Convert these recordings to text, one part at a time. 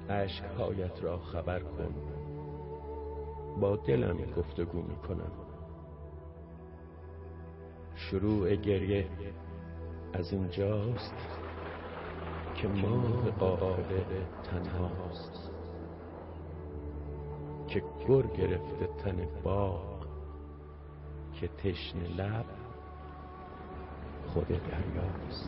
اشک‌هایت را خبر کن. با دلم گفتگو میکنم. شروع گریه از اینجاست که ماه قاهره تنهاست، که گر گرفته تن باغ، که تشنه لب خود دریاست.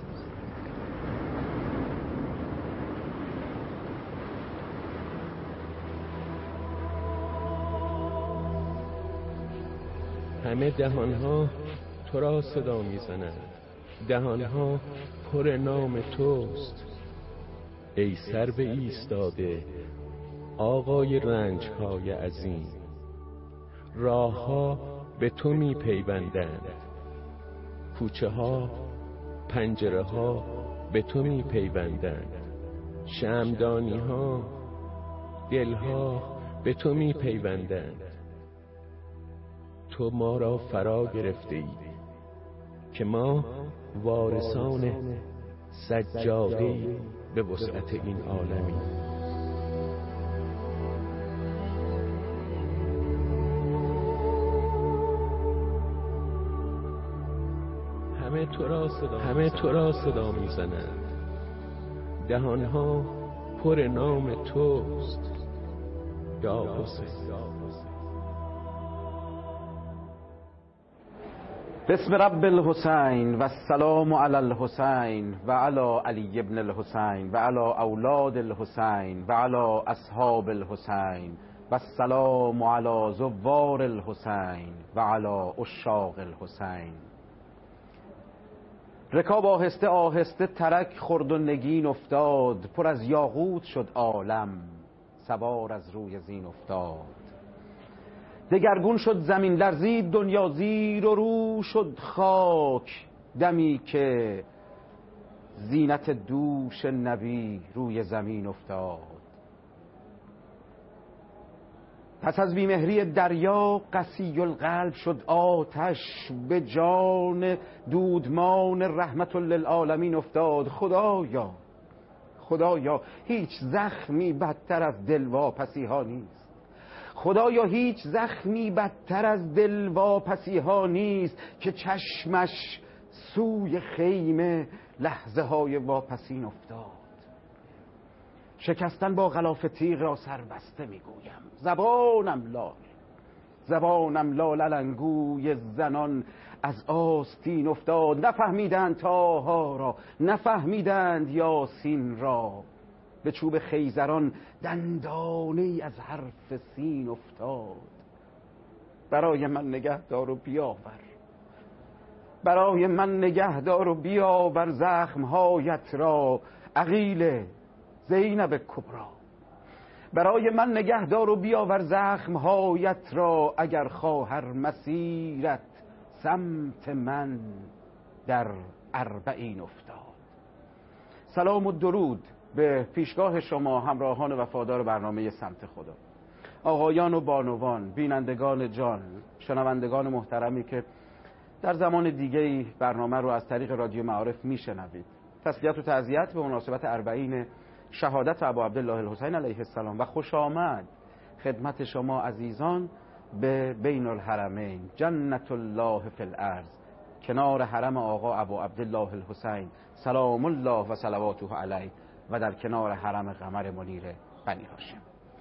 همه دهانها تو را صدا میزنند، دهانها پر نام توست. ای سر به ایستاده آقای رنجهای عظیم، راهها به تو میپیوندند، کوچه ها پنجره ها به تو میپیوندند، شمعدانی ها دلها به تو میپیوندند. تو ما را فرا گرفته ای که ما وارثان سجاده به وسعت این عالمی. همه تو را صدا میزنند، دهانها پر نام توست. یا حسین. بسم رب الحسین و السلام علی الحسین و علی علی ابن الحسین و علی اولاد الحسین و علی اصحاب الحسین و السلام علی زوار الحسین و علی عشاق الحسین. رکاب آهسته آهسته ترک خورد و نگین افتاد، پر از یاقوت شد عالم، سوار از روی زین افتاد. دگرگون شد زمین، لرزید دنیا، زیر و رو شد خاک، دمی که زینت دوش نبی روی زمین افتاد. پس از بیمهری دریا قسی القلب شد آتش، به جان دودمان رحمت للعالمین افتاد. خدایا هیچ زخمی بدتر از دلواپسی ها نیست. خدایا هیچ زخمی بدتر از دلواپسی ها نیست که چشمش سوی خیمه لحظه های واپسین افتاد. شکستن با غلاف تیغ را سربسته میگویم، زبانم لال علنگوی زنان از آستین افتاد. نفهمیدند تاها را، نفهمیدند یاسین را، به چوب خیزران دندانه‌ای از حرف سین افتاد. برای من نگهدار و بیاور، برای من نگهدار و بیاور زخمهایت را، عقیل زینب کبرا. برای من نگهدار و بیاور زخمهایت را، اگر خواهر مسیرت سمت من در اربعین افتاد. سلام و درود به پیشگاه شما همراهان وفادار برنامه سمت خدا، آقایان و بانوان، بینندگان جان، شنوندگان محترمی که در زمان دیگه‌ای برنامه رو از طریق رادیو معارف میشنوید. تسلیت و تعزیت به مناسبت اربعین شهادت ابا عبدالله الحسین علیه السلام و خوش آمد خدمت شما عزیزان به بین الحرمین، جنت الله فی الارض، کنار حرم آقا ابا عبدالله الحسین سلام الله و صلواته علیه و در کنار حرم قمر منیر بنی هاشم.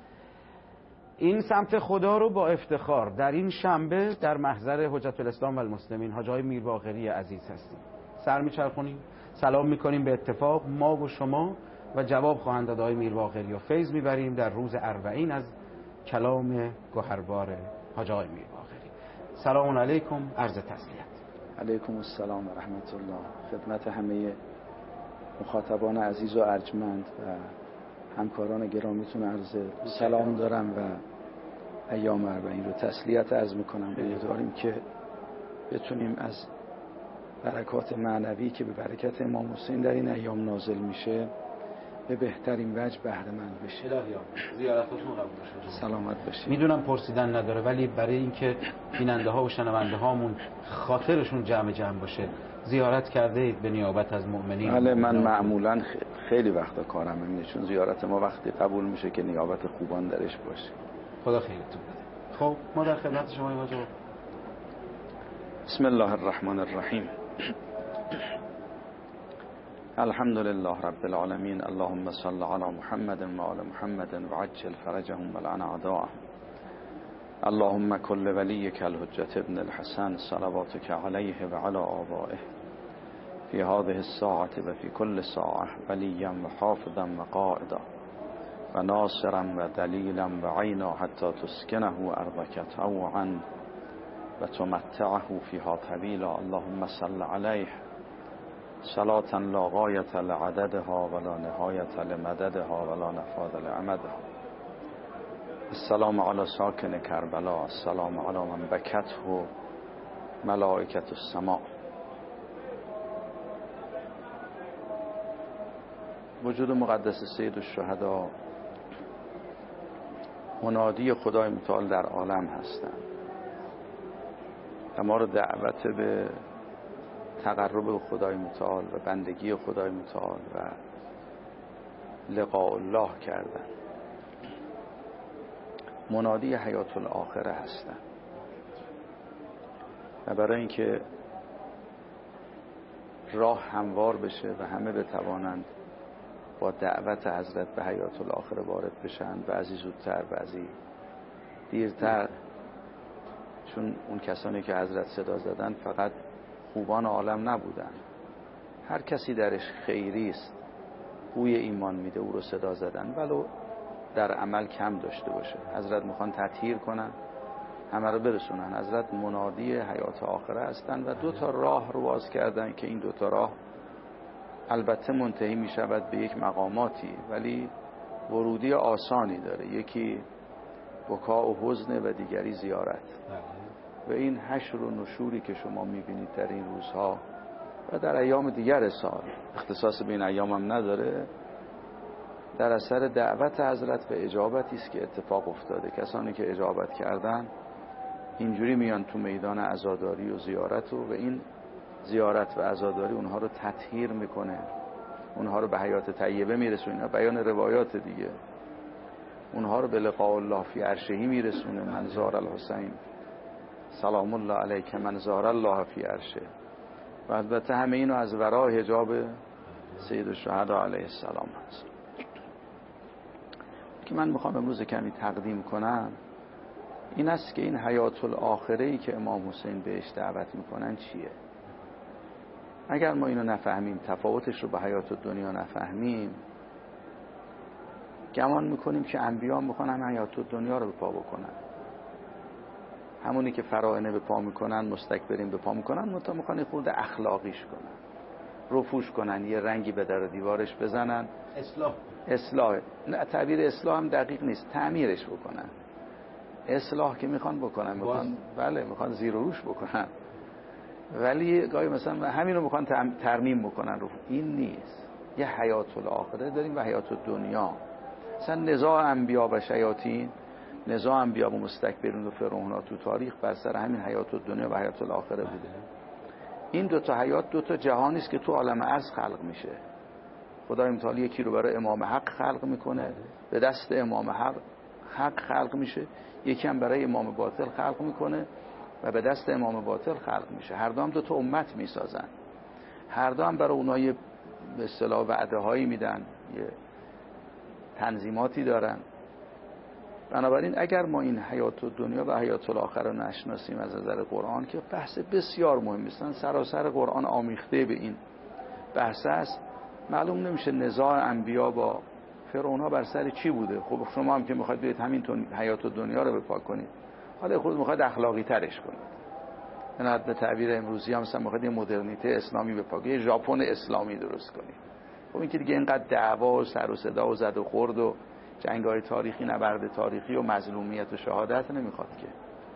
این سمت خدا رو با افتخار در این شنبه در محضر حجت الاسلام و المسلمین حاج آقای میر باقری عزیز هستیم. سر میچرخونیم، سلام میکنیم، به اتفاق ما و شما و جواب خواهند داد آقای میر باقری و فیض میبریم در روز اربعین از کلام گوهربار حاج آقای میر باقری. سلام علیکم، عرض تسلیت. علیکم السلام و رحمت الله. خدمت همه مخاطبان عزیز و ارجمند و همکاران گرامیتون عرض سلام دارم و ایام اربعین رو تسلیت عرض میکنم. امیدواریم که بتونیم از برکات معنوی که به برکت امام حسین در این ایام نازل میشه به بهترین وجه بهره مند بشید. زیارتتون قبول بشه. سلامت باشید. میدونم پرسیدن نداره، ولی برای اینکه بیننده ها و شنونده هامون خاطرشون جمع باشه زیارت کرده اید به نیابت از مؤمنین؟ بله، من معمولا خیلی وقتا کارم اینه، چون زیارت ما وقتی قبول میشه که نیابت خوبان درش باشه. خدا خیرتون بده. خب ما در خدمت شما این واجب. بسم الله الرحمن الرحیم. الحمد لله رب العالمین. اللهم صل علی محمد و آل محمد و عجل فرجهم و لعن اعداءهم. اللهم كل وليك الحجة ابن الحسن صلواتك عليه وعلى آبائه في هذه الساعة وفي كل ساعة وليا وحافظا وقائدا وناصرا ودليلا وعينا حتى تسكنه أرضك طوعا وتمتعه فيها طويلا. اللهم صل عليه صلاة لا غاية لعددها ولا نهاية لمددها ولا نفاذ لعمدها. السلام على ساكن کربلا، السلام على من بكته ملائكة السماء. وجود مقدس سید الشهدا منادی خدای متعال در عالم هستند و ما رو دعوت به تقرب به خدای متعال و بندگی خدای متعال و لقاء الله کردن. منادی حیات الاخره هستن و برای اینکه راه هموار بشه و همه بتوانند با دعوت حضرت به حیات الاخره وارد بشن، بعضی زودتر بعضی دیرتر، چون اون کسانی که حضرت صدا زدن فقط خوبان عالم نبودن، هر کسی درش خیری است بوی ایمان میده او رو صدا زدن، ولو در عمل کم داشته باشه. حضرت میخوان تطهیر کنن، همه رو برسونن. حضرت منادی حیات آخره هستن و 2 راه رو باز کردن که این 2 راه البته منتهی میشود به یک مقاماتی، ولی ورودی آسانی داره. یکی بکا و حزن و دیگری زیارت. و این حشر و نشوری که شما میبینید در این روزها و در ایام دیگر سال، اختصاص به این ایام هم نداره، در اثر دعوت حضرت و اجابتی است که اتفاق افتاده. کسانی که اجابت کردن اینجوری میان تو میدان عزاداری و زیارت و این زیارت و عزاداری اونها رو تطهیر میکنه، اونها رو به حیات طیبه میرسونه. بیان روایات دیگه، اونها رو به لقاء الله فی عرشهی میرسونه. من زار الحسین سلام الله علیک من زار الله فی عرشه. و البته همه اینو از ورای حجاب سید الشهدا علیه السلام هست که من میخوام امروز کمی تقدیم کنم. این است که این حیات الاخره‌ای که امام حسین بهش دعوت میکنن چیه؟ اگر ما اینو نفهمیم، تفاوتش رو با حیات دنیا نفهمیم، گمان میکنیم که انبیا میخوان هم حیات دنیا رو به پا بکنن، همونی که فراعنه به پا میکنن، مستکبرین به پا میکنن، میخوان خود اخلاقیش کنن، رفوش کنن، یه رنگی به در دیوارش بزنن. اصلاح نه، تعبیر اصلاح هم دقیق نیست، تعمیرش بکنن. اصلاح که میخوان بکنن، میخوان زیر و روش بکنن، ولی گاهی مثلا همین رو میخوان ترمیم بکنن. این نیست. یه حیات الاخره داریم و حیات دنیا. مثلا نزاع انبیا و شیاطین، نزاع انبیا و مستکبرین و فرعون‌ها تو تاریخ بر سر همین حیات دنیا و حیات الاخره بوده. این 2 حیات 2 جهانی است که تو عالم ارض خلق میشه. خدای متعال یکی رو برای امام حق خلق میکنه، به دست امام حق خلق میشه. یکی هم برای امام باطل خلق میکنه و به دست امام باطل خلق میشه. هر دو هم 2 امت میسازن، هر دو هم برای اونها یه به اصطلاح وعده هایی میدن، یه تنظیماتی دارن. بنابراین اگر ما این حیات دنیا و حیات الاخره رو نشناسیم از نظر قرآن، که بحث بسیار مهمی است، سراسر قرآن آمیخته به این بحث است، معلوم نمیشه نزاع انبیا با فرعون‌ها بر سر چی بوده. خب شما هم که میخواید بیاید همین حیات دنیا رو بپا کنید، حالا خود میخواید اخلاقی ترش کنید، نه به تعبیر امروزی هم مثلا میخواید یه مدرنیته اسلامی بپا کنید، یه ژاپن اسلامی درست کنید. خب این که دیگه اینقدر دعوا و سر و صدا و زد و خورد و جنگ‌های تاریخی، نبرد تاریخی و مظلومیت و شهادت نمیخواد که.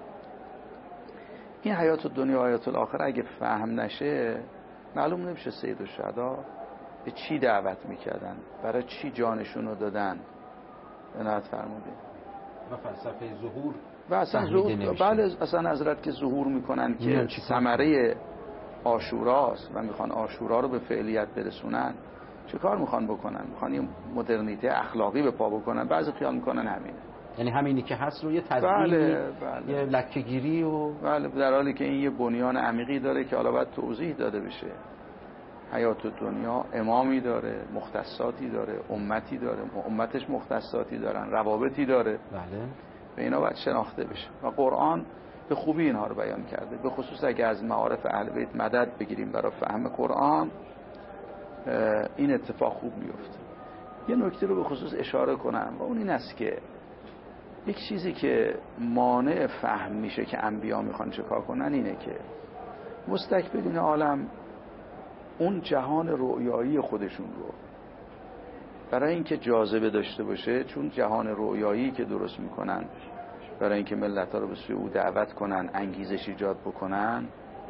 این حیات دنیا و حیات الاخره اگه فهم نشه، معلوم نمیشه سید الشهدا به چی دعوت میکردن، برای چی جانشون رو دادن. عنایت فرمودید. و فلسفه ظهور و اصلا ظهور، بله اصلا حضرت که ظهور میکنن که ثمره عاشوراست و میخوان عاشورا رو به فعلیت برسونن، چه کار میخوان بکنن؟ میخوان یه مدرنیته اخلاقی به پا بکنن. بعضی خیال میکنن همینه، یعنی همینی که هست رو یه تزیینی، یه لکه‌گیری و بله، در حالی که این یه بنیان عمیقی داره که حالا باید توضیح داده بشه. حیات دنیا امامی داره، مختصاتی داره، امتی داره، امتش مختصاتی دارن، روابطی داره. بله. و اینا باید شناخته بشه و قرآن به خوبی اینها رو بیان کرده. به خصوص اگه از معارف اهل بیت مدد بگیریم برای فهم قرآن، این اتفاق خوب میفته. یه نکته رو به خصوص اشاره کنم و اون این است که یک چیزی که مانع فهم میشه که انبیا میخوان چه کار کنن اینه که مستکبرین عالم اون جهان رؤیایی خودشون رو برای اینکه جاذبه داشته باشه، چون جهان رؤیایی که درست میکنن برای اینکه ملت‌ها رو به سوی او دعوت کنن، انگیزش ایجاد بکنن،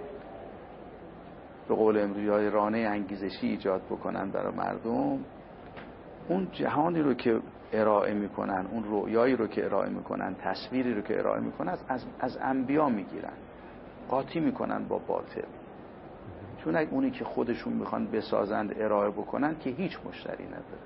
به قول امروزی رانه انگیزشی ایجاد بکنن برای مردم، اون جهانی رو که ارائه میکنن، اون رؤیایی رو که ارائه میکنن، تصویری رو که ارائه میکنن از انبیا میگیرن، قاطی میکنن با باطل. چون اگه اونی که خودشون میخوان بسازند ارائه بکنن که هیچ مشتری نداره.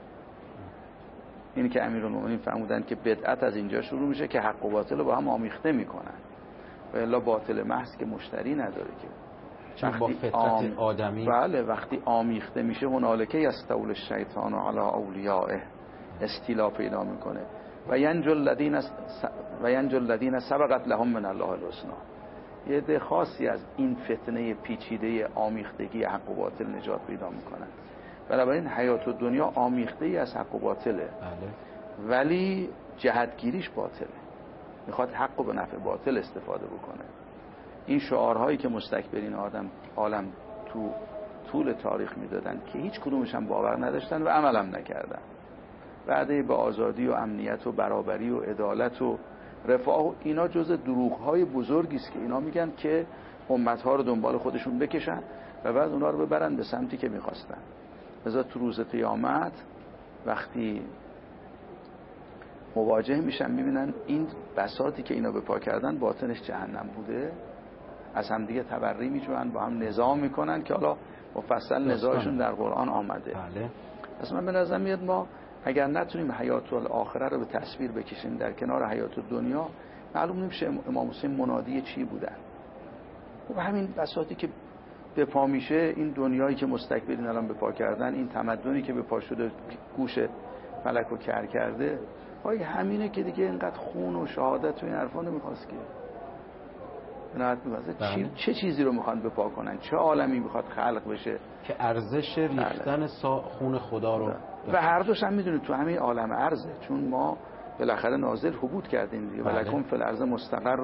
اینی که امیرالمومنین فرمودن که بدعت از اینجا شروع میشه که حق و باطل رو با هم آمیخته میکنن و الا باطل محض که مشتری نداره که چون با فطرت آدمی بله وقتی آمیخته میشه هنالکه یستول الشیطان علی اولیائه، استیلا پیدا میکنه و ینجو الذین سبقت لهم من الله الحسنی. یه عده خاصی از این فتنه پیچیده آمیختگی حق و باطل نجات پیدا میکنن. بنابراین حیات و دنیا آمیخته ای از حق و باطله. بله. ولی جهتگیریش باطله، میخواد حق و به نفع باطل استفاده بکنه. این شعارهایی که مستکبرین عالم تو طول تاریخ میدادن که هیچ کدومش هم باور نداشتن و عملم نکردن، وعده به آزادی و امنیت و برابری و عدالت و رفاه و اینا جز دروغ‌های بزرگی است که اینا میگن که امت‌ها رو دنبال خودشون بکشن و بعد اونا رو ببرن به سمتی که می‌خواستن. لذا تو روز قیامت وقتی مواجه میشن میبینن این بساطی که اینا به پا کردن باطنش جهنم بوده، از هم دیگه تبری میجوان، با هم نظام میکنن که حالا مفصل نزاعشون در قرآن آمده. بله. پس من به نظر میاد ما اگر نتونیم حیات الاخره رو به تصویر بکشیم در کنار حیات دنیا، معلوم نمیشه امام حسین منادی چی بودن. و همین بساطی که به پا میشه، این دنیایی که مستکبرین الان به پا کردن، این تمدنی که به پا شده گوش فلک رو کر کرده، های همینه که دیگه اینقدر خون و شهادت و این حرفا نمیخواست که چه چیزی رو میخوان به پا کنن، چه عالمی میخواد خلق بشه که ارزش ریختن خون خدا رو و هر دوش هم میدونید تو همین عالم ارزه، چون ما بالاخره نازل حبود کردیم دیگه. ولکم فی الارض مستقر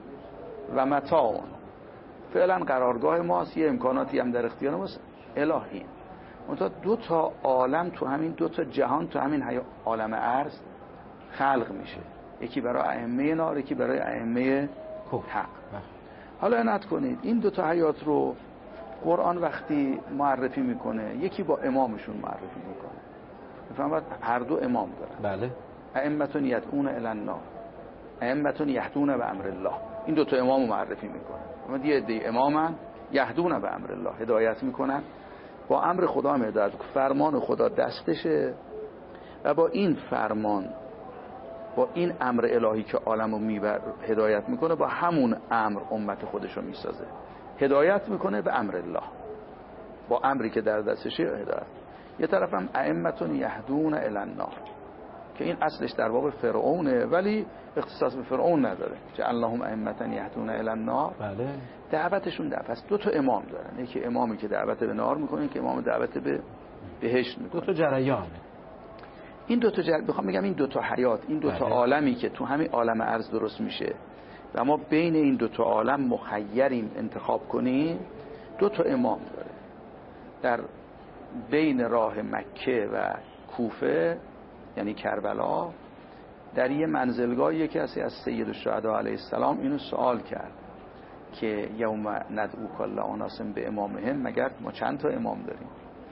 و متاع، فعلا قرارگاه ماست، یه امکاناتی هم در اختیار ماست الهی. منتها دو تا عالم تو همین دو تا جهان تو همین عالم ارز خلق میشه، یکی برای ائمه نار، یکی برای ائمه حق. حالا عنایت کنید این دو تا حیات رو قرآن وقتی معرفی میکنه، یکی با امامشون معرفی میکنه، میفهمید هر دو امام دارن. بله. ائمه یدعون الی النار، ائمه یهدون به امر الله. این دو تا امام رو معرفی میکنه. اما دیگه دی امامن یهدون به امر الله، هدایت میکنن، با امر خدا هم هدایت، فرمان خدا دستشه و با این فرمان، با این امر الهی که عالمو هدایت میکنه، با همون امر امت خودشو میسازه، هدایت میکنه به امر الله، با امری که در دستشه هدایت. یه طرف هم ائمه یهدون الی النار که این اصلش در باب فرعونه ولی اختصاص به فرعون نداره، جعلناهم ائمه یهدون الی النار. بله. دعوتشون در پس دو تا امام دارن، یکی امامی که دعوت به نار میکنه، که امام دعوت به بهشت میکنه. دو تا جریان. این دو تا بخوام بگم این دو تا حیات، این دو تا عالمی که تو همین عالم ارز درست میشه و ما بین این دو تا عالم مخیریم انتخاب کنیم، دو تا امام داره. در بین راه مکه و کوفه یعنی کربلا، در یه منزلگاه کسی از سید الشهدا علیه السلام اینو سوال کرد که یوم ندعو کل اناس به امامهم، مگر ما چند تا امام داریم؟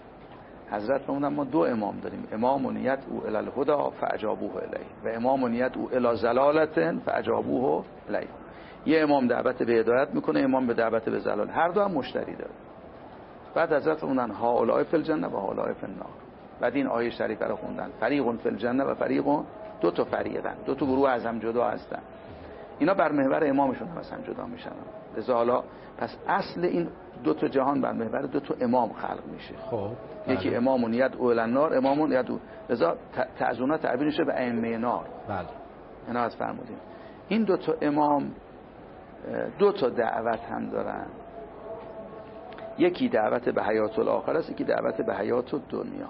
حضرت فرمودن ما دو امام داریم، امام یدعو الی الهدی فاجابوه الیه و امام یدعو الی ضلالة فاجابوه الیه. یه امام دعوت به هدایت میکنه، امام به دعوت به ضلال، هر دو هم مشتری داره. بعد حضرت خوندن هؤلاء فی الجنه و هؤلاء فی النار. بعد این آیه شریفه رو خوندن فریق فی الجنه و فریق، دو تا فریقن، دو تا گروه از هم جدا هستن. اینا بر محور امامشون هم از هم جدا میشن. لذا حالا پس اصل این دو تا جهان بر محور دو تا امام خلق میشه. خب یکی امامون ید اول النار، امامون ید لذا تعزونا تعبیر میشه به ائمه نار. بله اینا از فرمودیم. این دو تا امام دو تا دعوت هم دارن، یکی دعوت به حیات الاخره است، یکی دعوت به حیات الدنیا.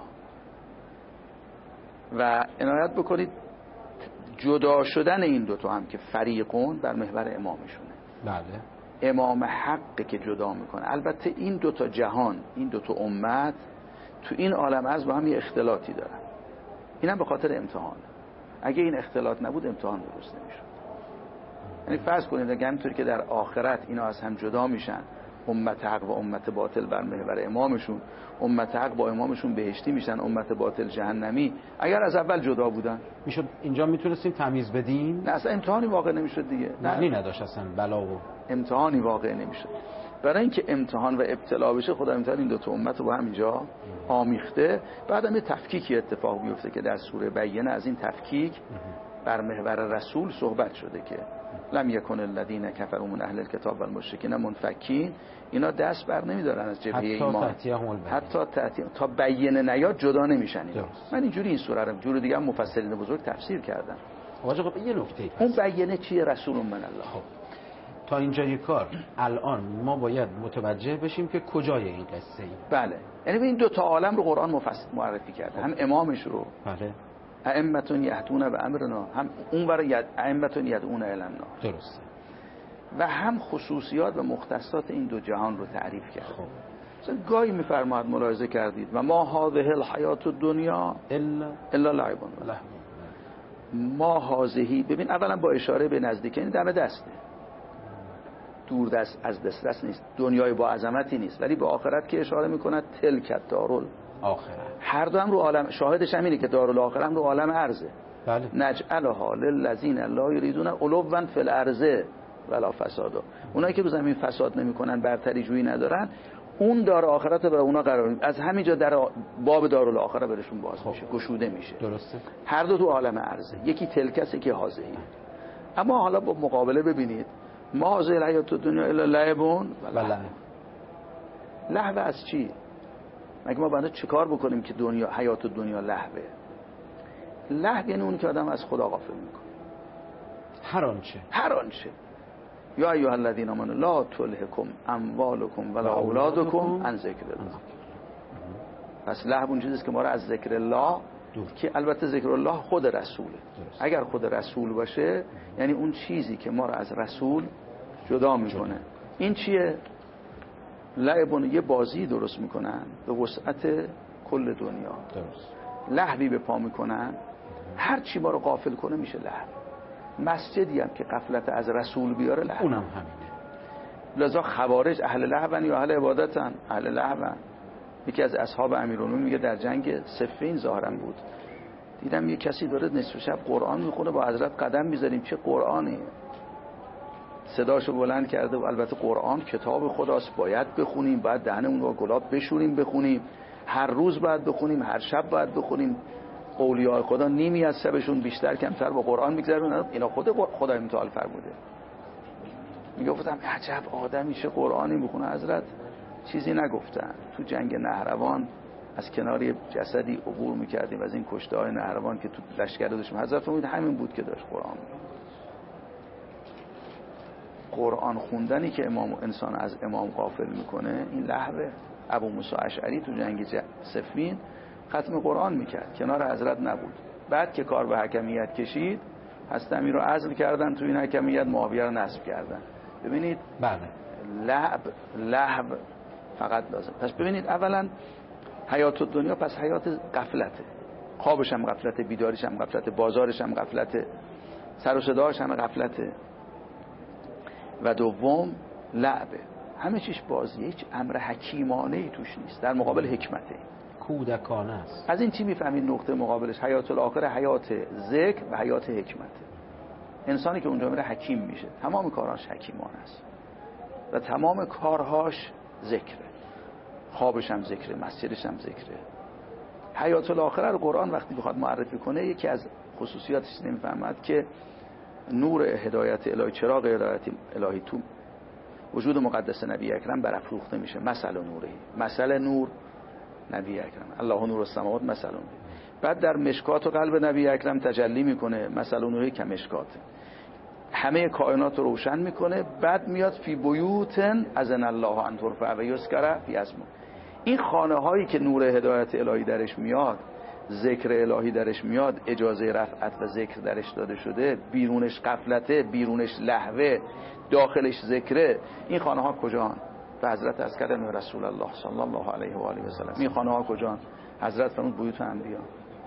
و عنایت بکنید جدا شدن این دو تا هم که فریقون بر محور امامشونه. بله امام حق که جدا میکنه. البته این دو تا جهان، این دو تا امت تو این عالم از با هم یه اختلاطی دارن. اینم به خاطر امتحان. اگه این اختلاط نبود امتحان درست نمیشد. یعنی فرض کنید اگه همینطوری که در آخرت اینا از هم جدا میشن، امت حق و امت باطل بر محور امامشون، امت حق با امامشون بهشتی میشن، امت باطل جهنمی، اگر از اول جدا بودن میشد اینجا میتونستیم تمیز بدیم؟ نه اصلا امتحانی واقع نمیشد دیگه. معنی نداشت اصلا بلا و امتحانی واقع نمیشد. برای اینکه امتحان و ابتلا بشه خدا امتحان این دو تا امت رو با هم اینجا آمیخته. بعدم یه تفکیکی اتفاق بیفته که در سوره بینه از این تفکیک بر محور رسول صحبت شده که لم یکن الذین کفروا من اهل الکتاب والمشرکین منفکین. اینا دست بر نمیدارن از جبهه ایمان، حتی تا بینه نیاد جدا نمیشن اینا. من اینجوری این سوره رو جور دیگه هم مفسرین بزرگ تفسیر کردن. واجب یه نکته اون بینه چیه؟ رسول من الله. تا اینجای کار الان ما باید متوجه بشیم که کجای این قصه ای. بله، یعنی این دو تا عالم رو قرآن مفصل معرفی کرده. هم امامش رو، بله، ائمتون یهدون به امرنا، هم اون برای ائمتون یدعون الی النار. درسته. و هم خصوصیات و مختصات این دو جهان رو تعریف کرده. مثلا گاهی میفرماید ملاحظه کردید و ما هذه الحیات الدنیا الا لعب و لهو. ما هذهی، ببین اولا با اشاره به نزدیک، این دم دسته، دور دست از دسترس نیست، دنیای با عظمتی نیست، ولی به آخرت که اشاره میکند تلک دارال آخرت. هر دو هم رو عالم، شاهدش هم اینه که دارالآخرت هم رو عالم ارزه. بله. نجعلها للذین لا یریدون علوا فی الارض ولا فسادا. اونایی که رو زمین فساد نمیکنن، برتری جویی ندارن، اون دار آخرت برای اونا قرار از همینجا در باب دارالآخرت برشون باز میشه، گشوده میشه. درسته. هر دو تو عالم ارزه، یکی تلکس یکی هازهی. اما حالا با مقابله ببینید ما هذه الحیات الدنیا الا لعب و لهو. لهو از چی؟ مگه ما باید چیکار بکنیم که دنیا حیات الدنیا لهوه؟ لهو یعنی اون که آدم از خدا غافل میکنه. هر آنچه یا ایها الذین آمنوا لا تلهکم اموالکم ولا اولادکم عن ذکر الله. پس لهو اون چیزیست که ما را از ذکر الله دور، که البته ذکر الله خود رسوله. اگر خود رسول باشه یعنی اون چیزی که ما را از رسول جدا میکنه. این چیه؟ لعبون، یه بازی درست میکنن به وسعت کل دنیا. درست. لهوی به پا میکنن، هر چی ما رو غافل کنه میشه لهو. مسجدی هم که غفلت از رسول بیاره لهو، اونم همینه. لذا خوارج اهل لهوان یا اهل عبادتن؟ اهل لهوان. یکی از اصحاب امیرالمومنین میگه در جنگ صفین ظاهرا بود، دیدم یه کسی داره نصف شب قرآن میخونه، با حضرت قدم میذاریم چه قرآنی، صداشو بلند کرده و البته قرآن کتاب خداست، باید بخونیم، باید دهن اون رو گلاب بشوریم بخونیم، هر روز باید بخونیم، هر شب باید بخونیم. اولیاء خدا نیمی از شبشون بیشتر کمتر با قرآن میگذرونن. اینا خود خدای متعال فرموده. میگفتم عجب آدمی چه قرآنی میخونه. حضرت چیزی نگفتن. تو جنگ نهروان از کنار جسدی عبور میکردیم از این کشته های نهروان که تو لشکر داشتیم. حضرت فرمود همین بود که داشت قرآن. قرآن خوندنی که انسان از امام غافل میکنه این لهوه. ابو موسی اشعری تو جنگ صفین ختم قرآن میکرد، کنار حضرت نبود. بعد که کار به حکمیت کشید، حضرت رو عزل کردن، تو این حکمیت معاویه رو نصب کردن. ببینید بله، لهو فقط لازم. پس ببینید اولا حیات الدنیا پس حیات غفلته، خوابش هم غفلته، بیداریش هم غفلته، بازارش هم غفلته، سر و صداش هم غفلته. و دوم لعبه، همه چیش بازیه، هیچ امر حکیمانه‌ای توش نیست، در مقابل حکمته، کودکانه است. از این چی میفهمید؟ نقطه مقابلش حیات الاخره حیات ذکر و حیات حکمته. انسانی که اونجا میره حکیم میشه، تمام کاراش حکیمانه است و تمام کارهاش ذکره، خوابش هم ذکره، مسجدش هم ذکره. حیات الاخره رو قرآن وقتی بخواد معرفی کنه یکی از خصوصیاتش نمیفهمد که نور هدایت الهی، چراغ هدایت الهی تو وجود مقدس نبی اکرم برافروخته میشه. مثل نوره، مثل نور نبی اکرم، الله نور السماوات مثل نور. بعد در مشکات و قلب نبی اکرم تجلی میکنه، مثل نوره که مشکاته، همه کائنات رو روشن میکنه. بعد میاد فی بیوتن اذن الله ان ترفع و یذکر فی اسمه. این خانه هایی که نور هدایت الهی درش میاد، ذکر الهی درش میاد، اجازه رفعت و ذکر درش داده شده، بیرونش غفلته، بیرونش لهوه، داخلش ذکره، این خانه ها کجان؟ به حضرت از کلام رسول الله صلی الله علیه و آله و سلم. این خانه ها کجان؟ حضرت فرمود بیوت انبیا.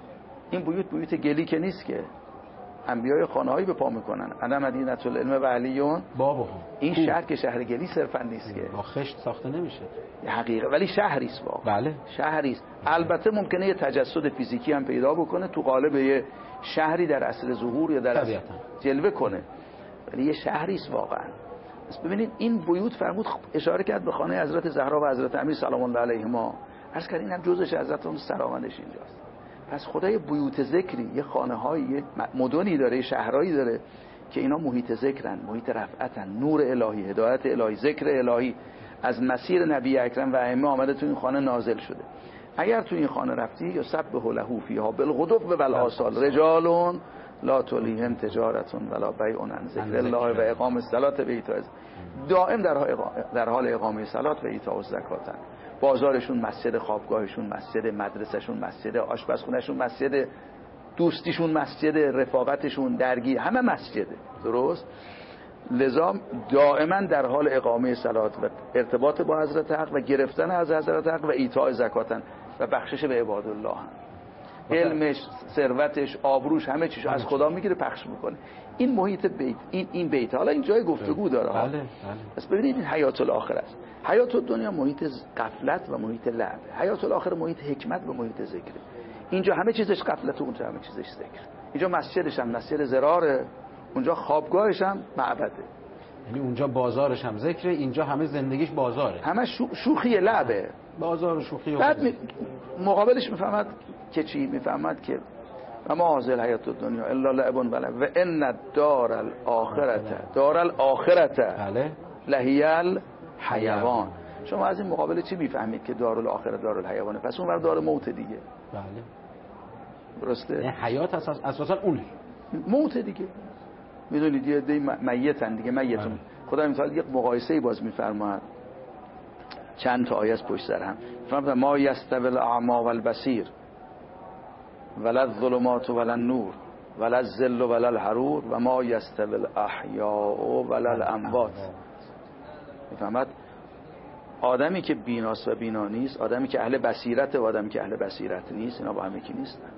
این بیوت گلی که نیست که، انبیای خانه‌هایی به پا میکنن. انا مدینه العلم و علیون بابا. این شهر که شهر گلی صرفا نیست که، با خشت ساخته نمیشه حقیقه، ولی شهری است واقعا. بله شهری است. البته ممکنه یه تجسد فیزیکی هم پیدا بکنه تو قالب یه شهری در اصل ظهور یا در اصل جلوه کنه، ولی یه شهری است واقعا. پس ببینید این بیوت فرمود، اشاره کرد به خانه حضرت زهرا و حضرت امیر سلام الله علیهما. عرض کردین هم جزش حضرت اون سرآمدش اینجاست. پس خدای بیوت ذکری، یه خانه‌های، یه مدنی داره، شهرهایی داره که اینا محیط ذکرن، محیط رفعتن، نور الهی، هدایت الهی، ذکر الهی از مسیر نبی اکرم و ائمه آمده تو این خانه نازل شده. اگر تو این خانه رفتی یا سبح له فیها بالغدو والآصال رجال لا تلهیهم تجارت ولا بیع عن ذکر الله و اقام الصلاة و ایتاء الزکات، دائم در حال اقامه صلات و ایتاء الزکات. بازارشون مسجد، خوابگاهشون مسجد، مدرسهشون مسجد، آشپزخونهشون مسجد، دوستیشون مسجد، رفاقتشون درگیر، همه مسجده. درست؟ لذا دائما در حال اقامه صلات و ارتباط با حضرت حق و گرفتن از حضرت حق و ایتاء زکاتن و بخشش به عباد الله هم. علمش، ثروتش، آبروش، همه چیزو از خدا میگیره پخش میکنه. این محیط بیت، این بیت. حالا این جای گفتگو داره. بله. پس ببینید این حیات الاخره است. حیات الدنیا محیط غفلت و محیط لعب، حیات الاخره محیط حکمت و محیط ذکر. اینجا همه چیزش غفلت و اونجا همه چیزش ذکر. اینجا مسجدش هم مسجد زراره، اونجا خوابگاهش هم معبده. یعنی اونجا بازارش هم ذکره، اینجا همه زندگیش بازاره، همه شوخی لعبه، بازار و شوخی. بعد مقابلش میفهمد که چی؟ میفهمد که و ما حاصل حیات الدنیا الا لعب و لهو و ان الدار الاخرته بله لهی الحیوان. شما از این مقابله چی میفهمید؟ که دار الاخره دار الحیوانه، پس اون ور دار موت دیگه. بله درسته؟ نه حیات اساسا اونه، موت دیگه. میدونید یه دی میتن دیگه، میتون. خدا مثلا یک مقایسه‌ای باز میفرماد، چند تا آیه از پشت سر هم فرمود ما یستوی الاعمی والبصیر ولا الظلمات ولا النور ولا الظل ولا الحرور و ما یستوی الاحیاء ولا الاموات. میفهمد آدمی که بیناست و بینا نیست، آدمی که اهل بصیرت و آدمی که اهل بصیرت نیست، اینا با هم یکی نیستن.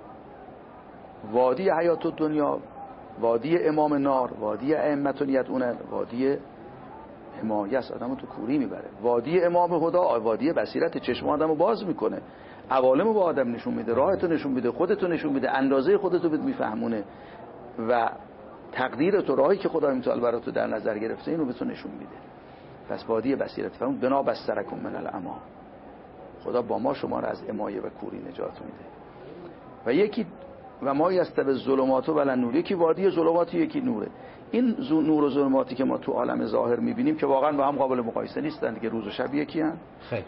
وادی حیات الدنیا، وادی امام نار، وادی ائمه یدعون، وادی حمایه است، آدمو تو کوری میبره. وادی امام هدا، وادی بصیرت، چشم آدمو باز میکنه، عوالمو با آدم نشون میده، راهتو نشون میده، خودتو نشون میده، اندازه خودتو بهت میفهمونه و تقدیر تو، راهی که خدا متعال برات در نظر گرفته اینو بهتون نشون میده. پس وادی بصیرت فرمون بنا بسترکم من العما، خدا با ما شما رو از امایه و کوری نجات میده. و یکی و ما یستوی الظلمات و النور، یکی وادی ظلمات، یکی نوره. این نور و ظلماتی که ما تو عالم ظاهر میبینیم که واقعا با هم قابل مقایسه نیستن دیگه، روز و شب یکی ان. خیر،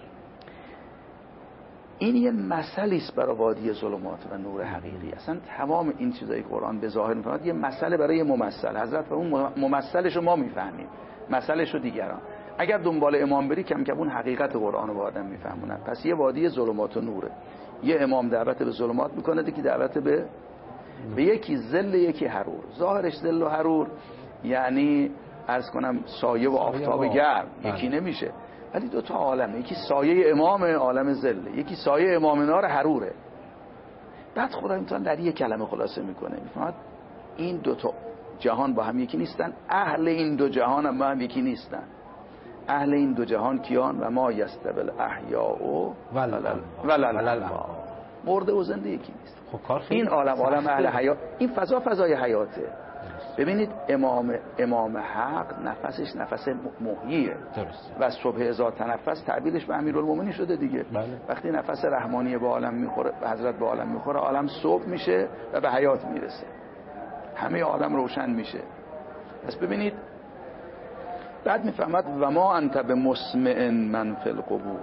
این یه مسئله است برای وادی ظلمات و نور حقیقی. اصلا تمام این چیزایی که قرآن به ظاهر میفرماد یه مسئله برای ممثل. حضرت اون ممثلش رو ما میفهمیم، مسئلهش رو دیگران. اگر دنبال امام بری کم کم اون حقیقت قرآن رو با آدم میفهمونن. پس یه وادی ظلمات و نوره، یه امام دعوت به ظلمات میکنه، دیگه دعوت به یکی ظل، یکی حرور. ظاهرش ظل و حرور یعنی عرض کنم سایه و آفتاب گرم، یکی نمیشه، ولی دو تا عالمه، یکی سایه امام عالم ظل، یکی سایه امام نار حروره. بعد خدا میتونه در یک کلمه خلاصه میکنه، میفهمد این دو تا جهان با هم یکی نیستن، اهل این دو جهان هم با هم یکی نیستن. اهل این دو جهان کیان؟ و ما یستوی الاحیاء والاموات، مرده و زنده یکی نیست. این عالم عالم اهل حیات، این فضا فضای حیاته. ببینید امام حق نفسش نفس محییه. درست. و صبح اذا تنفس تعبیرش به امیرالمومنین شده دیگه. بله. وقتی نفس رحمانی به عالم میخوره، به حضرت به عالم میخوره، عالم صبح میشه و به حیات میرسه، همه عالم روشن میشه. پس ببینید بعد میفهمد و ما انت بمسمع من فی القبور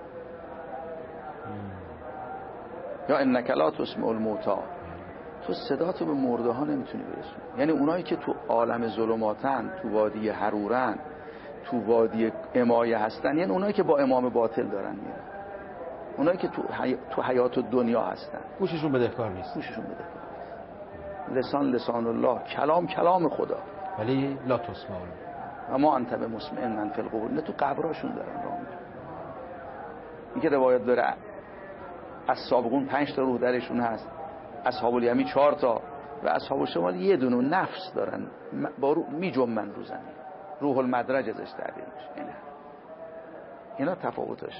یا انک لا تسمع الموتی، تو صداتو به مرده ها نمیتونی برسونی. یعنی اونایی که تو عالم ظلماتن، تو وادی حرورن، تو وادی امایه هستن، یعنی اونایی که با امام باطل دارن میرن، اونایی که تو حیات دنیا هستن، گوششون بدهکار نیست. گوششون بدهکار لسان لسان الله، کلام کلام خدا، ولی لا تسمع. و ما انت بمسمع من فی القبور، نه تو قبراشون دارن راه میرن. این که روایت داره از سابقون 5 تا روح درشون هست، اصحاب الیمین 4 تا و اصحاب الشمال 1 دونه نفس دارن با رو میجنبن رو زمین، روح المدرج ازش تعبیر میشه. اینا تفاوتاشه.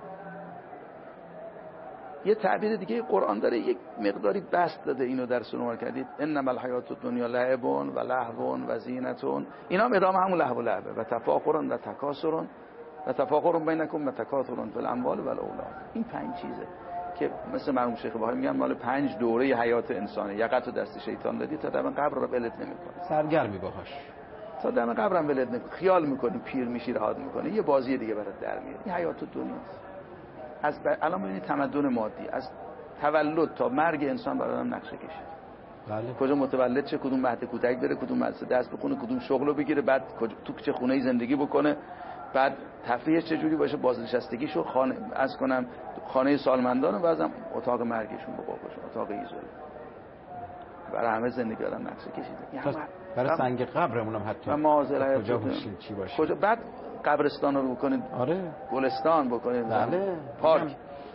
یه تعبیر دیگه قرآن داره، یک مقداری بسط داده اینو در سنوار کردید، انما الحیات الدنیا لعب و لهو و زینت. اینا هم ادامه همون لهو و لعبه و تفاخر و تکاثر و تفاخر بینکم و تکاثر فی الاموال و الاولاد. این 5 چیزه که مثل مرحوم شیخ بهایی میگن مال 5 دوره حیات انسانه. یقت و دست شیطان دادی تا دم قبر رو ولت نمیکنه، سرگرمی باهاش تا دم قبرم ولت نمیکنه، خیال میکنی پیر میشی رهات میکنه، یه بازی دیگه برات در میاد. این حیات دنیاست. الان ببینید تمدن مادی از تولد تا مرگ انسان برای آدم نقشه کشید. بله. کجا متولد شه، کدوم مهد کودک بره، کدوم مدرسه درس بخونه، کدوم شغلو بگیره، بعد تو چه خونه‌ای زندگی بکنه، بعد تفریحش چه جوری باشه، بازنشستگیشو خانه سالمندان و بعضم اتاق مرگشون با باباشون، اتاق ایزوله. برای همه زندگی آدم نقشه کشیده. برای سنگ قبرمون هم حتی کجا باشیم چی باشه، کجا بعد قبرستان رو بکنید، آره گلستان بکنید، بله پارک.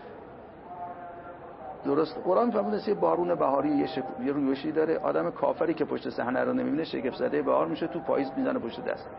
درست قرآن فرموده یه بارون بهاری یه رویشی داره، آدم کافری که پشت صحنه رو نمیبینه شگفت زده بهار میشه، تو پاییز میزنه پشت دستش.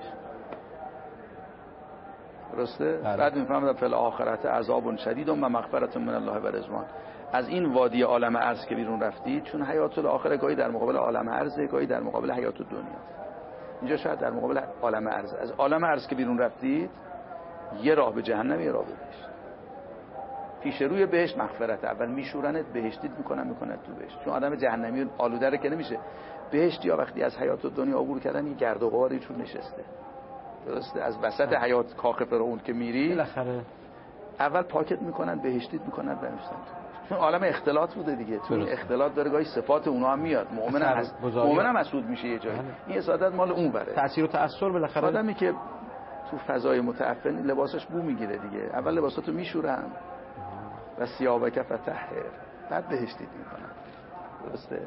درسته؟ بعد میفهمم فی الاخرت عذاب شدید و مغفرت من الله و رضوان. از این وادی عالم ارض که بیرون رفتید، چون حیات الاخره گاهی در مقابل عالم ارض، گاهی در مقابل حیات الدنیا. اینجا شاید در مقابل عالم ارض. از عالم ارض که بیرون رفتید، یه راه به جهنم، یه راه به بهشت. پیش روی بهشت مغفرت، اول میشورنت بهشتیت میکنن تو بهشت، چون آدم جهنمی آلوده رو که نمیشه. بهشت یا وقتی از حیات الدنیا عبور کردن، یه گرد و غباری چون نشسته. درسته؟ از وسط حیات کاخ فرعون که میری بالاخره اول پاکت میکنن، بهشتیت میکنن، بنویسن تو، چون عالم اختلاط بوده دیگه. تو اختلاط داره، گاهی صفات اونا هم میاد. مؤمنم حسود میشه یه جایی. این حسادت مال اون بره، تاثیر و تاثیر بالاخره. آدمی که تو فضای متعفن لباسش بو میگیره دیگه، اول لباساتو میشورن و ثیابک فطهر، بعد بهشتیت میکنن. درسته؟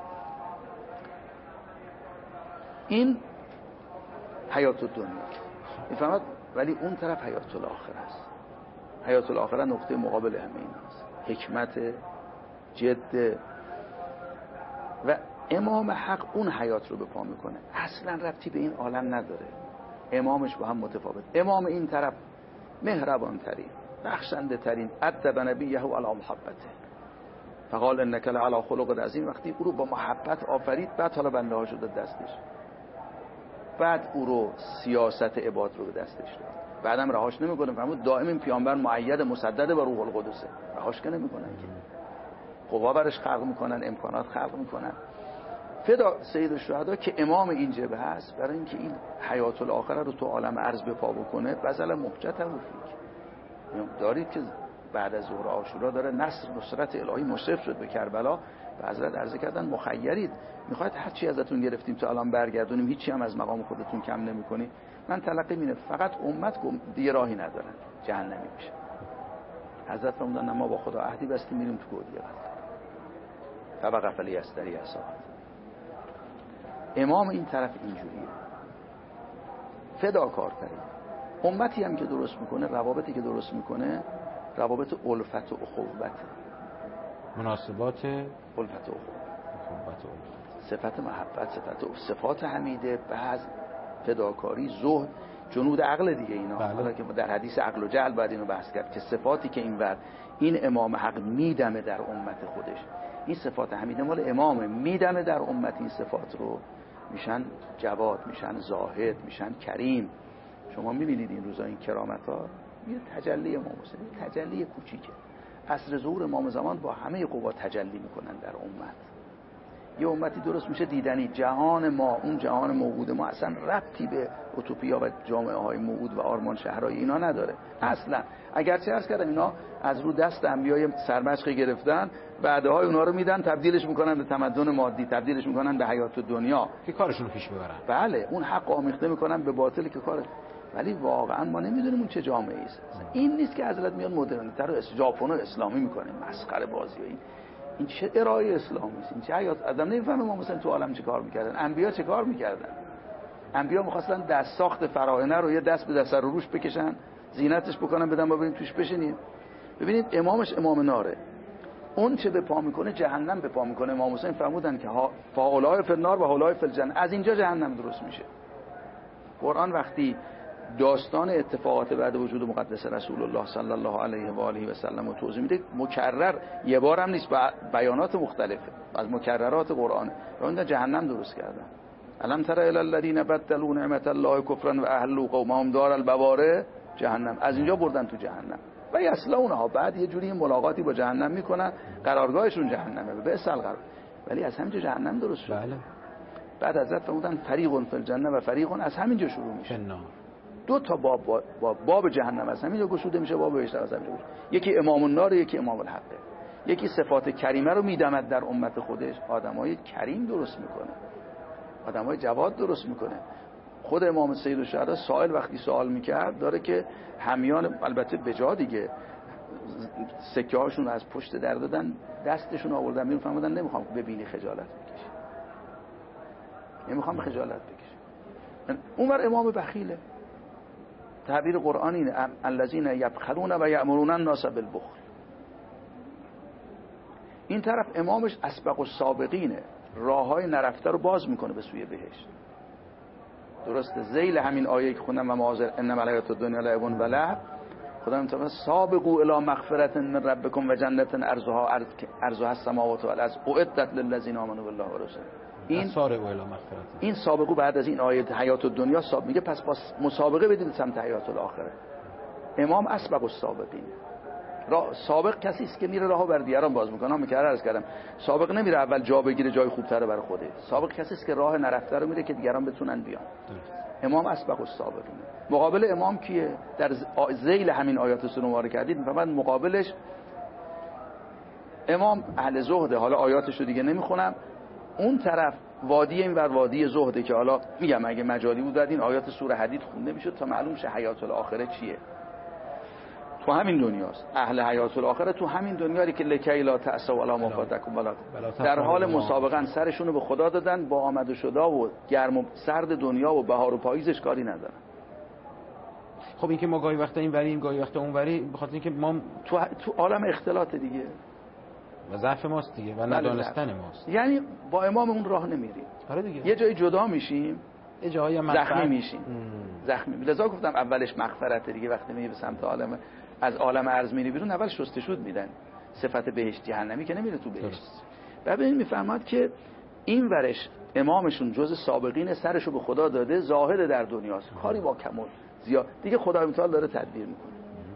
این حیات الدنیا میفهمد، ولی اون طرف حیات الاخره است. حیات الاخره نقطه مقابل همه این است. حکمت، جد و امام حق اون حیات رو به پا میکنه. اصلا ربطی به این عالم نداره، امامش با هم متفاوت. امام این طرف مهربان ترین، بخشنده ترین، ادب نبیه علی محبته فقال انک لعلی خلق عظیم. وقتی او رو با محبت آفرید، بعد حالا بنده ها شده دستش، بعد او رو سیاست عباد رو به دستش داد، بعدم رهاش نمیکنه. فرمود دائم این پیامبر مؤید مسدد با روح القدسه، رهاش که نمیکنن که، قوا برش خلق میکنن، امکانات خلق میکنن. فدا سید الشهدا که امام این جبهه هست، برای اینکه این حیات الاخره رو تو عالم ارض به پا بکنه. بذل محجت هم فیک دارید که بعد از ظهر عاشورا داره نصرت الهی مشرف شد به کربلا. به حضرت عرض کردن مخیرید، میخواید هر چی ازتون گرفتیم تا الان برگردونیم، هیچی هم از مقام خودتون کم نمیکنید. من تلقی مینه فقط امت دیگه راهی ندارن، جهنمی میشه. حضرت فرمودن ما با خدا عهدی بستیم، میریم تو گودیه طبقه فلی استری اسات. امام این طرف اینجوریه، فداکارترین امتی هم که درست میکنه، روابطی که درست میکنه، روابط الفت و اخوت، مناسبات الفت و اخوت، صفت محبت، صفات حمیده، بعض فداکاری، زهد، جنود عقل دیگه اینا. حالا که در حدیث عقل و جهل باید اینو بحث کرد که صفاتی که این امام حق میدمه در امت خودش، این صفات حمیده مال امامه، میدمه در امت این صفات رو میشن جواد، میشن زاهد، میشن کریم. شما میبینید این روزا این کرامت ها یه تجلی امام حسین، یه تجلی کوچیکه. عصر ظهور امام زمان با همه قوا تجلی میکنن در امت. یه امتی درست میشه دیدنی. جهان ما، اون جهان موعود ما اصلا ربطی به اوتوپیا و جامعه های موعود و آرمان شهرهای اینا نداره اصلا. اگرچه عرض کردم اینا از رو دست انبیای سرمشقی گرفتن، بعدهای اونا رو میدن تبدیلش میکنن به تمدن مادی، تبدیلش میکنن به حیات دنیا که کارشون رو پیش ببرن. بله، اون حق آمیخته میکنن به باطل که کار. ولی واقعا ما نمیدونیم اون چه جامعه است. این نیست که حضرت میاد مدرنیته رو ژاپن و اسلامی میکنه، مسخره بازی. این چه ارائه اسلامی است؟ این چه حیات؟ آدم نمیفهمه ما مثلا تو عالم چه کار میکردن، انبیا چه کار میکردن. انبیا میخواستن دست ساخت فراعنه رو یه دست به دست رو روش بکشن، زینتش بکنن، بدن ما بریم توش بشینیم. ببینید امامش امام ناره، اون چه به پا میکنه جهنم به پا میکنه. امام حسین فرمودن که فاولای فی النار و هولای فی الجنه، از اینجا جهنم درست میشه. قرآن وقتی داستان اتفاقات بعد وجود مقدس رسول الله صلی الله علیه و آله و سلم رو توضیح میده، مکرر، یه بار هم نیست، بیانات مختلفه از مکررات قرآن. اون جهنم درست کردن. الم تر الی الذین بدلوا نعمت الله کفرا و احلوا قومهم دار البواره، جهنم. از اینجا بردن تو جهنم و یصلونها. بعد یه جوری ملاقاتی با جهنم میکنن، قرارگاهشون جهنمه، به اصل قرار. ولی از همینجا جهنم درست شد. بله. بعد حضرت فرمودن فریق فی الجنه و فریق، از همینجا شروع میشه. دو تا باب جهنم از همینجا گشوده میشه، باب بهشت از همینجا گشوده. یکی امام النار، یکی امام الحقه. یکی صفات کریمه رو میدمد در امت خودش، آدمای کریم درست میکنه، آدمای جواد درست میکنه. خود امام سید الشهدا سائل وقتی سوال میکرد داره که همیان، البته بجا دیگه، سکه هاشون از پشت در دادن، دستشون آوردن بیرون، فرمودن نمیخوام ببینی خجالت بکشی، نمیخوام خجالت بکشی. اونور امام بخیله. تعبیر قرآن اینه الذین یبخلون و یأمرون الناس بالبخل. این طرف امامش اسبق السابقینه، راههای نرفته رو باز میکنه به سوی بهشت. درسته؟ ذیل همین آیه که خوندم و معاذر انما الحیاة الدنیا لعب و لهو، خدا میگه سابقوا الی مغفرة من ربکم و جنة عرضها السماوات والارض اعدت للذین آمنوا بالله و رسوله. این سابقو بعد از این آیه حیات الدنیا میگه پس مسابقه بدید سمت حیات الاخره. امام اسبق السابقین. سابق کسی است که میره راهو بر دیگران باز میکنه. من عرض کردم سابق نمیره اول جا بگیره جای خوبتره برای خوده. سابق کسی است که راه نرفته رو میره که دیگران بتونن بیان. امام اسبق السابقین. مقابل امام کیه؟ در ذیل همین آیات سنوار کردید میفهمن مقابلش امام اهل زهده. حالا آیاتش رو دیگه نمیخونم. اون طرف وادی این ور وادی زهده که حالا میگم اگه مجالی بود این آیات سوره حدید خونده میشد تا معلوم شه حیات الاخره چیه. تو همین دنیاست. اهل حیات الاخره تو همین دنیایی که لکی لا تأسوا علی ما فاتکم ولا در حال مسابقه سرشون رو به خدا دادن، با آمد و شدا و گرم و سرد دنیا و بهار و پاییزش کاری ندارن. خب این که ما گاهی وقتا این وریم گاهی وقتا اون وری، بخاطر اینکه ما تو عالم اختلاط دیگه و ضعف ماست دیگه و ندانستن ماست. یعنی با امام اون راه نمیریم. آره دیگه. یه جایی جدا میشیم، یه جایی زخمی میشیم. زخمی. لذا گفتم اولش مغفرت دیگه. وقتی میری به سمت عالم، از عالم ارض میری بیرون، اول شستشود میدن. صفت بهشت جهنمی که نمیره تو بهشت. ببین میفهمد که این ورش امامشون جز سابقین سرشو به خدا داده، زاهد در دنیاست، کاری با کمال زیاد دیگه خدای متعال داره تدبیر میکنه.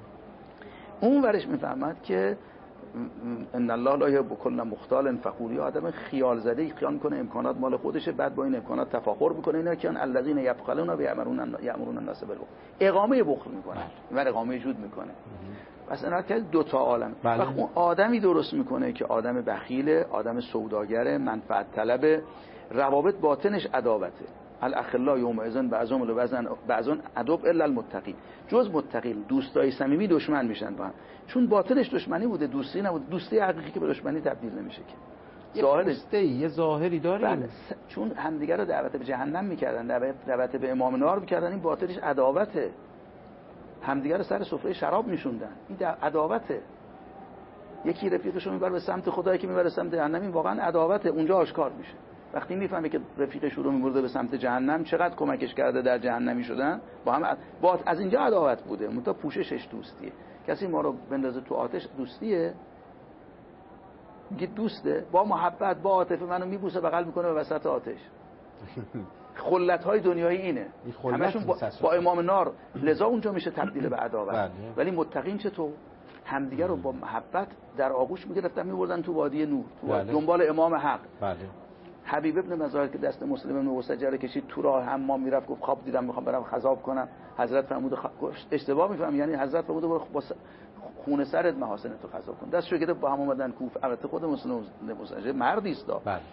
اون ورش میفهمد که ان الله لا یحب کل مختال فخور. آدم خیال زده ای خیال کنه امکانات مال خودشه، بعد با این امکانات تفاخر میکنه. اینا که الذین یبخلون و یأمرون الناس بالبخل، اقامه بخل میکنه و اقامه جود میکنه. پس اینا که دو تا عالم. وقت اون آدمی درست میکنه که آدم بخیله، آدم سوداگره، منفعت طلبه، روابط باطنش عداوته. الاخلاء یومئذ بعضهم لبعض عدو الا المتقین. جز متقین دوستای صمیمی دشمن میشن با هم، چون باطنش دشمنی بوده، دوستی نبوده. دوستی حقیقی که به دشمنی تبدیل نمیشه که یه ظاهری داریم. بله. چون همدیگه رو دعوت به جهنم میکردن، دعوت به امام نار میکردن، این باطنش عداوته. همدیگه رو سر سفره شراب میشوندن، این عداوته. یکی رفیقشو میبره به سمت خدایی که میبره سمت جهنم، این واقعا عداوته. اونجا آشکار میشه. وقتی میفهمه که رفیقش رو میبرده به سمت جهنم، چقدر کمکش کرده در جهنمی شدن، با هم از اینجا عداوت بوده. منتها پوششش دوستیه. کسی ما رو بندازه تو آتش دوستیه؟ میگه دوسته، با محبت با عاطفه منو میبوسه بغل میکنه به وسط آتش. خلت‌های دنیایی اینه، همشون با امام نار، لذا اونجا میشه تبدیل به عداوت. ولی متقین چطور؟ همدیگه رو با محبت در آغوش میگرفتن میبردن تو وادی نور، تو دنبال امام حق. حبیب ابن مظاهر که دست مسلم ابن وسجره کشید تو راه حمام میرفت، گفت خواب دیدم میخوام برم خضاب کنم، حضرت فرمود اشتباه میفهم، یعنی حضرت فرمود برو با خون سرت محاسن تو خضاب کن. دستشو گرفت با هم اومدن کوفه. البته خود مسلم ابن وسجره مردی است،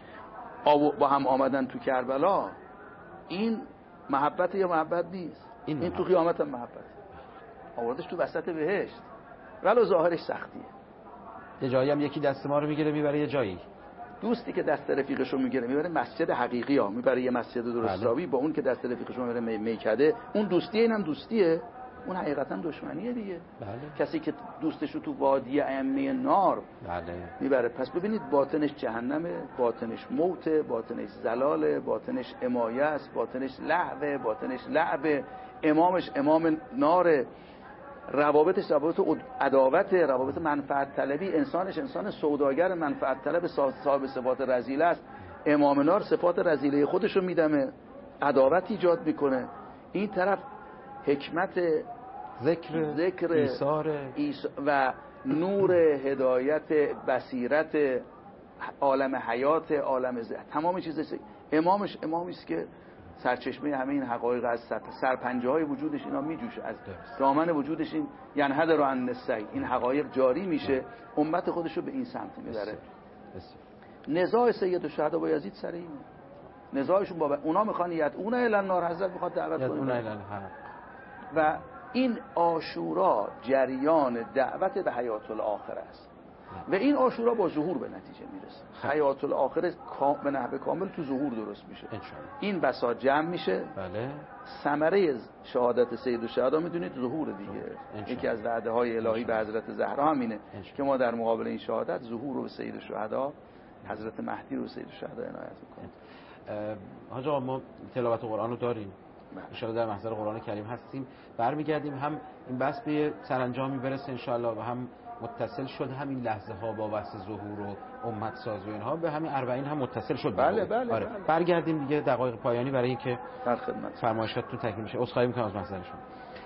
با هم آمدن تو کربلا. این محبت یا محبت نیست؟ این تو قیامت هم محبت آوردش تو وسط بهشت، ولو ظاهرش سختیه. یه جایی هم یکی دست ما رو میگیره میبره یه جایی. دوستی که دست رفیقش رو میگیره میبره مسجد حقیقی ها، میبره یه مسجد درست حسابی، با اون که دست رفیقش رو میبره میکده، اون دوستیه، اینم دوستیه، اون حقیقتا دشمنیه دیگه. کسی که دوستش رو تو وادی ائمه نار میبره، پس ببینید باطنش جهنمه، باطنش موته، باطنش زلاله، باطنش امایه است، باطنش لهوه، باطنش لعبه، امامش امام ناره، روابطش روابط عداوت، روابط منفعت طلبی، انسانش انسان سوداگر منفعت طلب صاحب صفات رذیله است. امام نار صفات رذیله خودشو میدمه، عداوت ایجاد میکنه. این طرف حکمت ذکر ایثار و نور هدایت بصیرت عالم حیات عالم تمام چیز. امامش امامی است که سرچشمه همه این حقایق از سرپنجه های وجودش اینا میجوشه، از دامن وجودش این ینحدر عن السیل، این حقایق جاری میشه، امت خودشو به این سمت میبره. نزاع سید الشهدا با یزید سر این نزاعشون با اونا میخوان اون الی النار، حضرت میخواد دعوت کنه و این عاشورا جریان دعوت به حیات الاخره است و این عاشورا با ظهور به نتیجه میرسه. حیات الاخره به نحو کامل تو ظهور درست میشه. این بساط جمع میشه. ثمره شهادت سید الشهدا میدونید ظهور دیگه. یکی از وعده های الهی به حضرت زهرا همینه که ما در مقابل این شهادت ظهور رو به سید الشهدا حضرت مهدی رو به سید الشهدا عنایت میکنیم. حاج آقا ما تلاوت قرآن رو داریم، ان شاءالله در محضر قرآن کریم هستیم، برمیگردیم هم این بحث به سرانجامی برسه ان شاءالله و هم متصل شد همین لحظه ها با بحث ظهور و امت سازی و اینها به همین 40 هم متصل شد. بله. برگردیم دیگه دقایق پایانی برای اینکه در خدمت فرمایشاتتون تکمیل شه. عذرخواهی می‌کنم از محضرشون.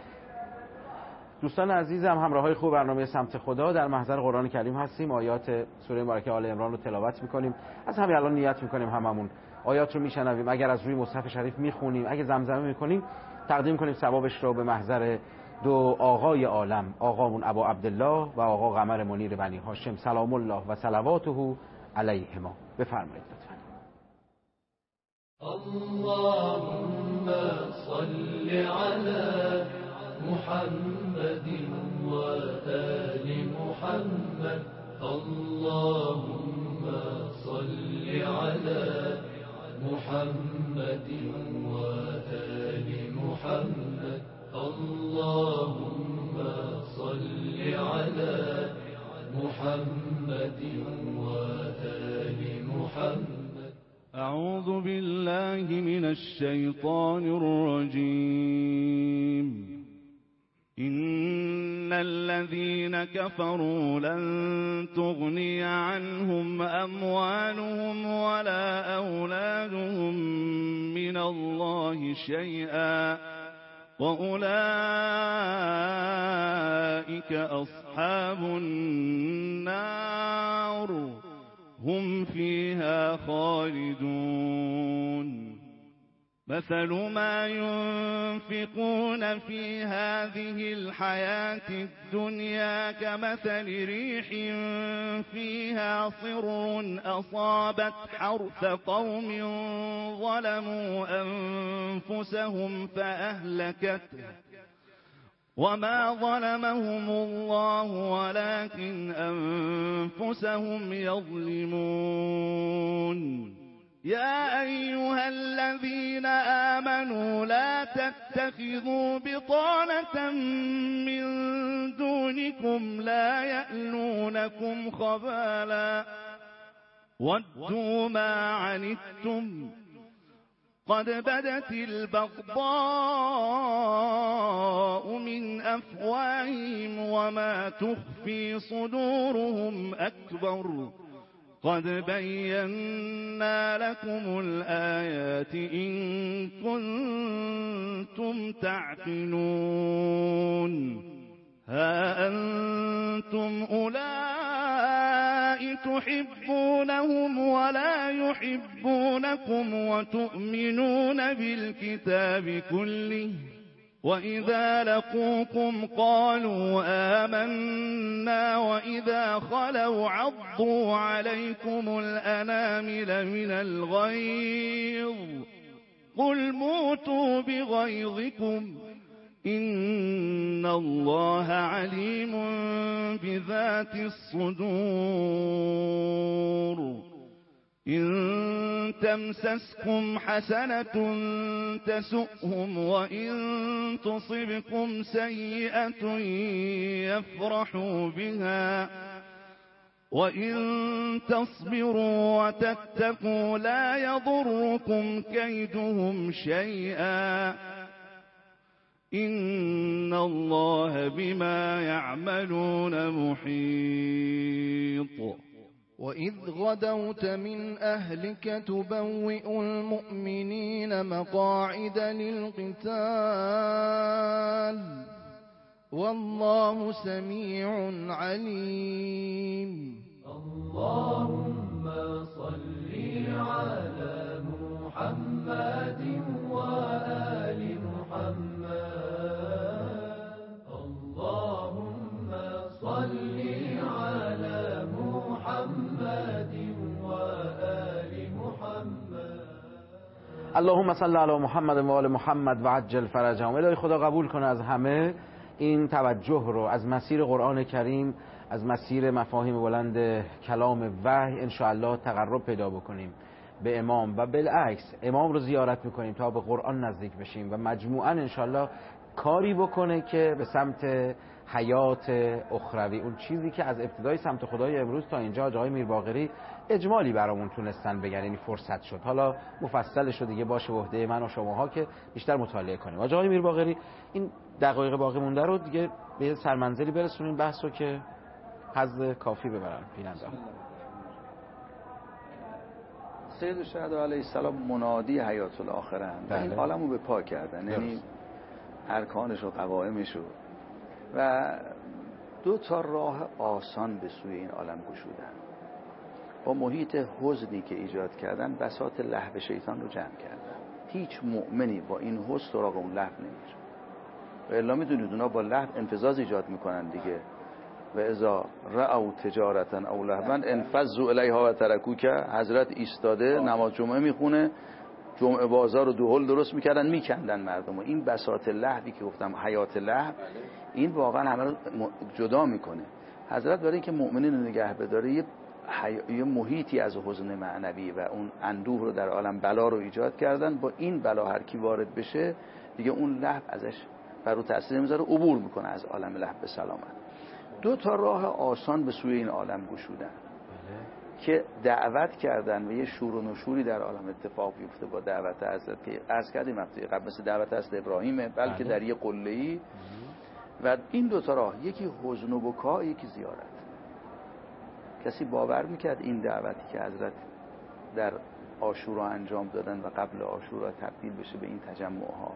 دوستان عزیزم، همراهای خوب برنامه سمت خدا در محضر قرآن کریم هستیم. آیات سوره مبارکه آل عمران رو تلاوت می‌کنیم. از همین الان نیت می‌کنیم هممون آیات رو میشنویم، اگر از روی مصحف شریف میخونیم، اگه زمزمه میکنیم، تقدیم کنیم ثوابش رو به محضر دو آقای عالم، آقامون ابا عبدالله و آقا قمر منیر بنی هاشم سلام الله و صلواته علیهما. بفرمایید لطفا. اللهم صل علی محمد و آل محمد. اللهم صل علی محمد وآل محمد. اللهم صل على محمد وآل محمد. أعوذ بالله من الشيطان الرجيم. إن الذين كفروا لن تغني عنهم أموالهم ولا أولادهم من الله شيئا وأولئك أصحاب النار هم فيها خالدون. مثل ما ينفقون في هذه الحياة الدنيا كمثل ريح فيها صر أصابت حرث قوم ظلموا أنفسهم فأهلكته وما ظلمهم الله ولكن أنفسهم يظلمون. يا أيها الذين آمنوا لا تتخذوا بطانة من دونكم لا يألونكم خبالا ودوا ما عنتم قد بدت البغضاء من أفواههم وما تخفي صدورهم أكبر قد بينا لكم الآيات إن كنتم تعقلون ها أنتم أولئك تحبونهم ولا يحبونكم وتؤمنون بالكتاب كله وإذا لقوكم قالوا آمنا وإذا خلوا عضوا عليكم الأنامل من الغيظ قل موتوا بغيظكم إن الله عليم بذات الصدور إن تمسسكم حسنة تسؤهم وإن تصبكم سيئة يفرحوا بها وإن تصبروا وتتقوا لا يضركم كيدهم شيئا إن الله بما يعملون محيط وإذ غدوت من أهلك تبوئ المؤمنين مقاعد للقتال والله سميع عليم اللهم صل على محمد وآل محمد اللهم صل على محمد وآل محمد اللهم صل علی محمد و آل محمد و عجل فرجهم. الهی خدا قبول کنه از همه این توجه رو از مسیر قرآن کریم، از مسیر مفاهیم بلند کلام وحی انشاءالله تقرب پیدا بکنیم به امام و بالعکس امام رو زیارت میکنیم تا به قرآن نزدیک بشیم و مجموعاً انشاءالله کاری بکنه که به سمت حیات اخروی، اون چیزی که از ابتدای سمت خدای امروز تا اینجا آقای میرباقری اجمالی برامون تونستن بگن، یعنی فرصت شد. حالا مفصل شد دیگه، باشه عهده من و شماها که بیشتر مطالعه کنیم. آقای میرباقری این دقایق باقی مونده رو دیگه به سرمنزلی برسونیم بحث رو که حظ کافی ببرن بیننده. سید الشهدا علیه السلام منادی حیات الاخره اند. این عالمو به پا کردن، یعنی ارکانش و قوائمش و دو تا راه آسان به سوی این عالم گشودن. با محیط حزنی که ایجاد کردن بساط لهو شیطان رو جمع کردن. هیچ مؤمنی با این حزن سراغ اون لهو نمیره. و الا میدونید اونا با لهو انفزاز ایجاد میکنن دیگه. و اذا رأوا تجارتا او لهوا انفضوا الیها و ترکوک. حضرت ایستاده نماز جمعه میخونه، جمعه بازار رو دوهل درست میکردن میکندن مردم. و این بساط لهوی که گفتم حیات لهو، این واقعا همه رو جدا میکنه. حضرت برای اینکه مؤمنین رو نگه بداره یه محیطی از حزن معنوی و اون اندوه رو در عالم بلا رو ایجاد کردن. با این بلا هر کی وارد بشه دیگه اون لهو ازش بر رو تاثیر نمیذاره، عبور میکنه از عالم لهو به سلامت. دو تا راه آسان به سوی این عالم گشودن که دعوت کردن و یه شور و نشوری در عالم اتفاق بیفته با دعوت حضرت که عرض کردیم هفته قبل، مثل دعوت حضرت ابراهیمه بلکه در یه قله‌ای. و این دو تا راه، یکی حزن و بکا، یکی زیارت. کسی باور میکرد این دعوتی که حضرت در عاشورا انجام دادن و قبل عاشورا تبدیل بشه به این تجمعها؟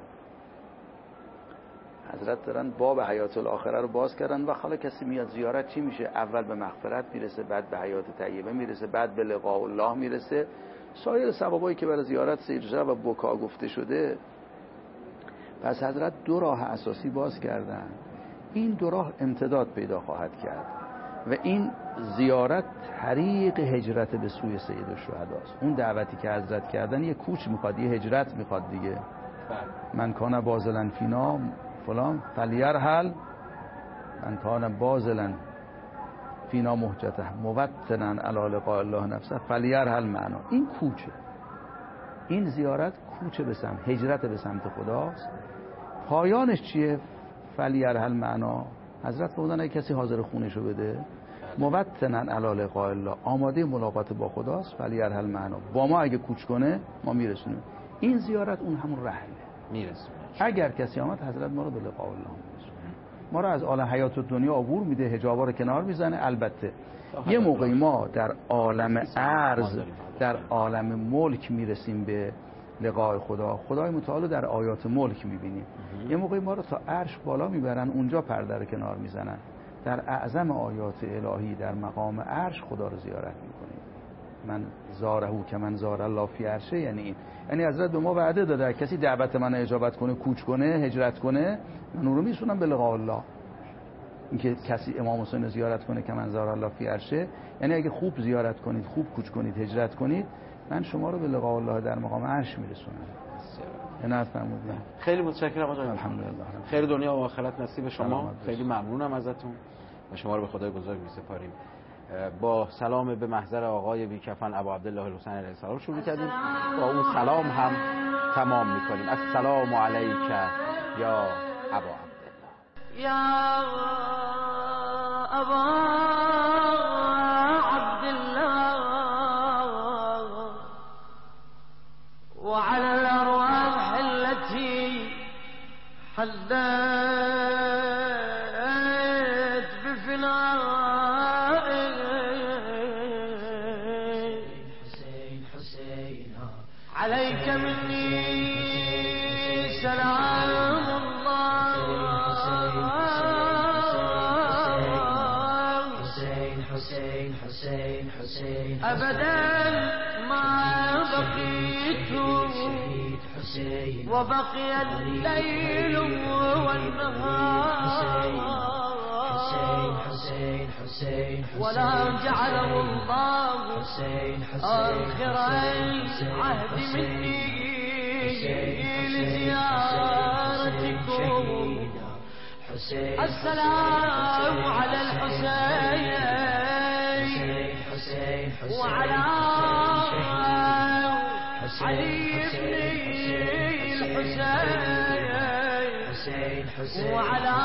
حضرت دارن باب حیات الاخره رو باز کردن و حالا کسی میاد زیارت چی میشه؟ اول به مغفرت میرسه، بعد به حیات طیبه میرسه، بعد به لقاء الله میرسه. سایر ثوابایی که برای زیارت سجده و بکا گفته شده. پس حضرت دو راه اساسی باز کردن. این دو راه امتداد پیدا خواهد کرد و این زیارت طریق هجرت به سوی سید الشهداست. اون دعوتی که حضرت کردن یه کوچ میخواد، یه هجرت میخواد دیگه. من کان بازلن فینا فلان فلیرحل، من کان بازلن فینا محجته موطنا علی لقاء الله نفسه فلیرحل معنا. این کوچه، این زیارت کوچه به سمت هجرت به سمت خداست. پایانش چیه؟ فلیرحل معنا. حضرت فرمودن اگه کسی حاضر خونشو بده موطنا علی لقاء الله، آماده ملاقات با خداست، فلیرحل معنا. با ما اگه کوچ کنه ما میرسونیم. این زیارت اون همون رحله میرسونه. اگر کسی آمد حضرت ما رو به لقاء الله میرسونه. ما رو از عالم حیات دنیا عبور میده، حجابا رو کنار میزنه. البته یه موقعی ما در عالم ارض، در عالم ملک میرسیم به لقاء خدا، خدای متعال در آیات ملک میبینیم. یه موقعی ما رو تا عرش بالا میبرن، اونجا پرده رو کنار میزنن، در اعظم آیات الهی در مقام عرش خدا رو زیارت میکنیم. من زارهو که من زار الله فی عرشه، یعنی این، یعنی حضرت به ما وعده داده کسی دعوت من اجابت کنه، کوچ کنه، هجرت کنه، من اون رو میسونم به لقاء الله. اینکه کسی امام حسین زیارت کنه که من زار الله فی عرشه، یعنی اگه خوب زیارت کنید، خوب کوچ کنید، هجرت کنید، من شما رو به لقاء الله در مقام عرش میرسونم. عنایت فرمودید. خیلی متشکرم آقای. الحمدلله. خیر دنیا و آخرت نصیب شما. خیلی ممنونم ازتون و شما رو به خدای بزرگ میسپاریم. با سلام به محضر آقای بیکفن ابو عبدالله الحسین علیه السلام شروع کردیم، با اون سلام هم تمام میکنیم. السلام علیک یا ابا عبدالله. یا ابا عبدالله وعلى الأرواح التي حدت عليك مني سلام الله أبدا ما بقيت وبقي الليل والنهار ولا جعله الله آخر العهد مني لزيارتكم. السلام على الحسين وعلى علي بن الحسين وعلى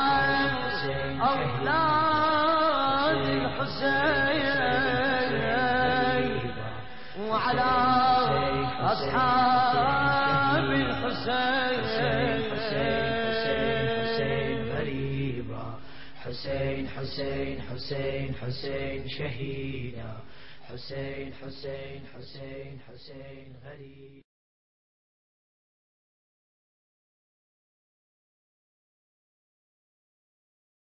أولاد الحسين وعلى أصحاب الحسين. حسين حسين حسين حسين شهيدا، حسين حسين حسين حسين غريب.